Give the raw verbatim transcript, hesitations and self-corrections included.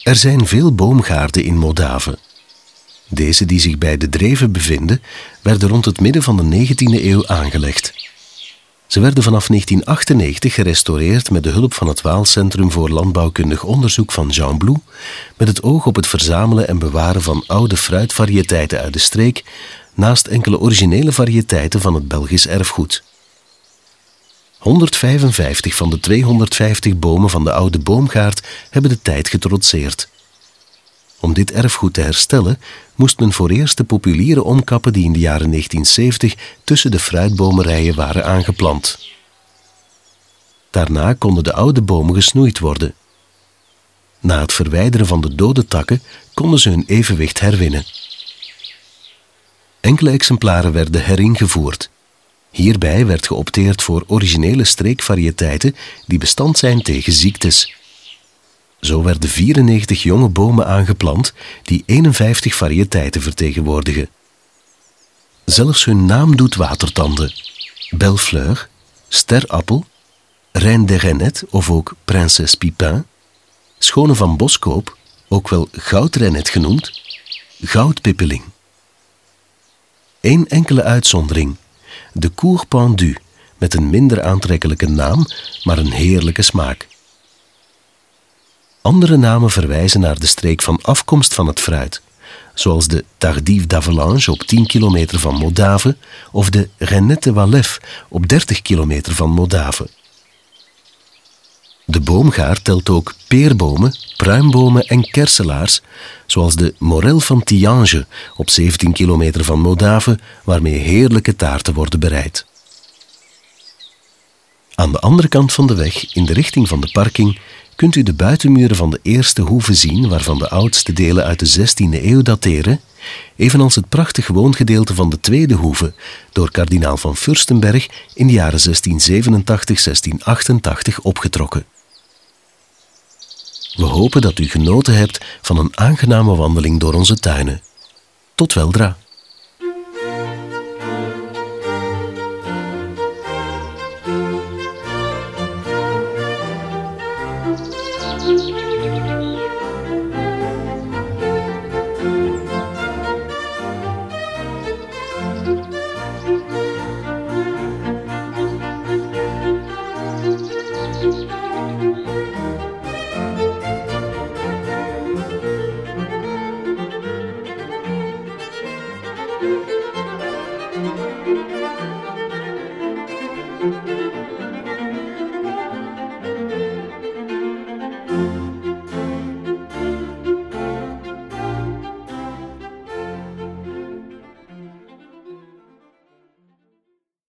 Er zijn veel boomgaarden in Modave. Deze die zich bij de Dreven bevinden, werden rond het midden van de negentiende eeuw aangelegd. Ze werden vanaf negentien achtennegentig gerestaureerd met de hulp van het Waals Centrum voor Landbouwkundig Onderzoek van Jean Blou, met het oog op het verzamelen en bewaren van oude fruitvariëteiten uit de streek, naast enkele originele variëteiten van het Belgisch erfgoed. honderdvijfenvijftig van de tweehonderdvijftig bomen van de oude boomgaard hebben de tijd getrotseerd. Om dit erfgoed te herstellen, moest men vooreerst de populieren omkappen die in de jaren negentien zeventig tussen de fruitbomerijen waren aangeplant. Daarna konden de oude bomen gesnoeid worden. Na het verwijderen van de dode takken konden ze hun evenwicht herwinnen. Enkele exemplaren werden heringevoerd. Hierbij werd geopteerd voor originele streekvariëteiten die bestand zijn tegen ziektes. Zo werden vierennegentig jonge bomen aangeplant die eenenvijftig variëteiten vertegenwoordigen. Zelfs hun naam doet watertanden. Bellefleur, sterappel, Reine des Rainettes of ook Princesse Pipin, Schone van Boskoop, ook wel goudreinet genoemd, goudpippeling. Eén enkele uitzondering, de Cour Pendue, met een minder aantrekkelijke naam, maar een heerlijke smaak. Andere namen verwijzen naar de streek van afkomst van het fruit, zoals de Tardive d'Avalanche op tien kilometer van Modave of de Rainette de Walef op dertig kilometer van Modave. De boomgaard telt ook peerbomen, pruimbomen en kerselaars, zoals de Morel van Thiange op zeventien kilometer van Modave, waarmee heerlijke taarten worden bereid. Aan de andere kant van de weg, in de richting van de parking, kunt u de buitenmuren van de eerste hoeve zien, waarvan de oudste delen uit de zestiende eeuw dateren, evenals het prachtig woongedeelte van de tweede hoeve, door kardinaal van Fürstenberg in de jaren zestien zevenentachtig tot zestien achtentachtig opgetrokken. We hopen dat u genoten hebt van een aangename wandeling door onze tuinen. Tot weldra! Thank you.